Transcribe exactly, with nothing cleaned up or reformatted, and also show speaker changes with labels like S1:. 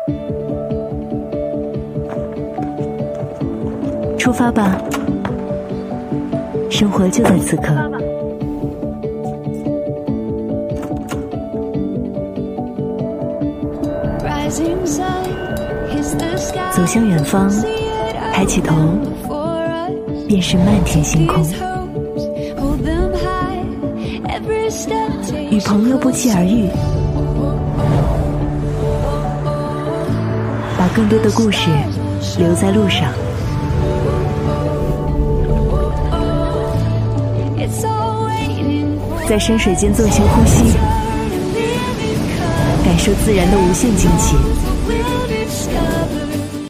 S1: 出发吧，生活就在此刻。走向远方，抬起头，便是漫天星空。与朋友不期而遇，把更多的故事留在路上。在山水间做一些呼吸，感受自然的无限惊奇。